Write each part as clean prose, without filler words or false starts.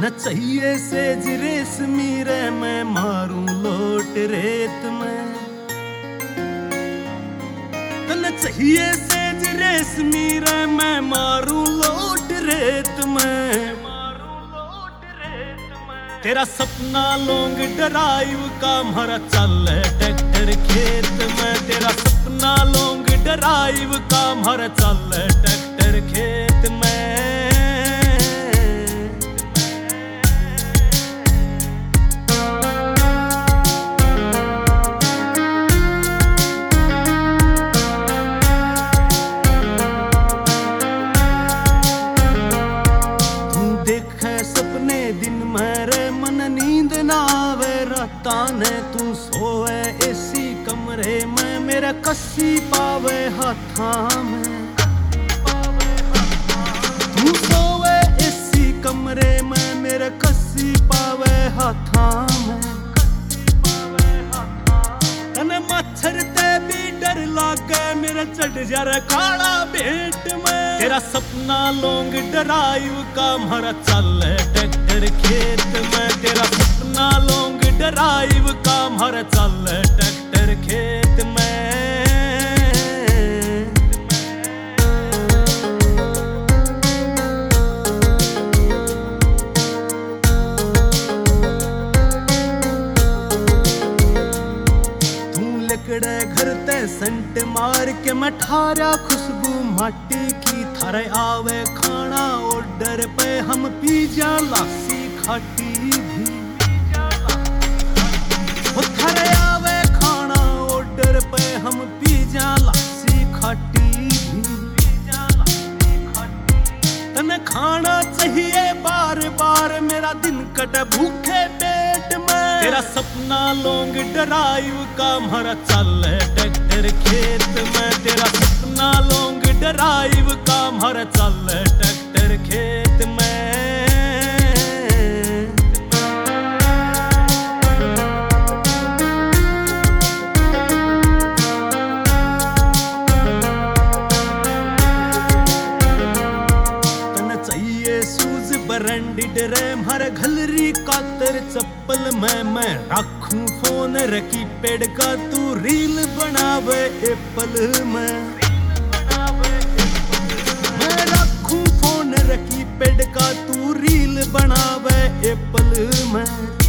न चाहिए सेज रेशमी रे मैं मारूं लोट रेत में। न चाहिए सेज रेशमी रे मैं मारूं लोट रेत में। तेरा सपना लॉन्ग ड्राइव का मारा चल ट्रैक्टर खेत में। तेरा सपना लॉन्ग ड्राइव का मारा चल ट्रैक्टर खेत में। सपने दिन मेरे मन नींद ना आवे राता ने तू सोए एसी कमरे में मेरा कसी पावे हाथा में। तू सोए एसी कमरे में मेरा कसी पावे हाथा में। तने मच्छर ते भी डर लागे मेरा चढ़ जा रे काला भेंट में। तेरा सपना लॉन्ग ड्राइव का मारा चल ट्रैक्टर खेत में। तेरा सपना लॉन्ग ड्राइव का मारा चल ट्रैक्टर खेत में। तू लकड़े घर ते संट मार के मैं ठारा खुशबू माटी की। थारे आवे खाना ऑर्डर पे हम पिज्जा लासी खाटी भी। थारे आवे खाना ऑर्डर पे हम पिज्जा लासी खाटी भी। तने खाना चाहिए बार बार मेरा दिन कटे भूखे पेट में। तेरा सपना लॉन्ग ड्राइव का मारा चल ट्रैक्टर खेत में। तेरा सपना लॉन्ग ड्राइव का मारा चल ट्रैक्टर खेत में। तने चाहिए शूज ब्रांडेड रे मारे घलरी कातर चप्पल में मैं रखूं फोन रखी पेड़ का तू रील बनावे एप्पल में। रखी पेड़ का तू रील बनावे एप्पल में।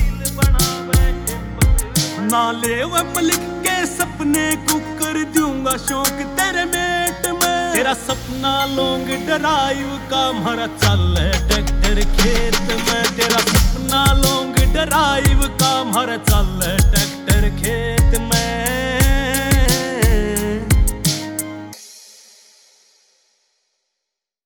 नाले वम लिख के सपने को कर दूंगा शौक तेरे मेट में। तेरा सपना लॉन्ग ड्राइव का मारा चल ट्रैक्टर खेत में। तेरा सपना लॉन्ग ड्राइव का मारा चल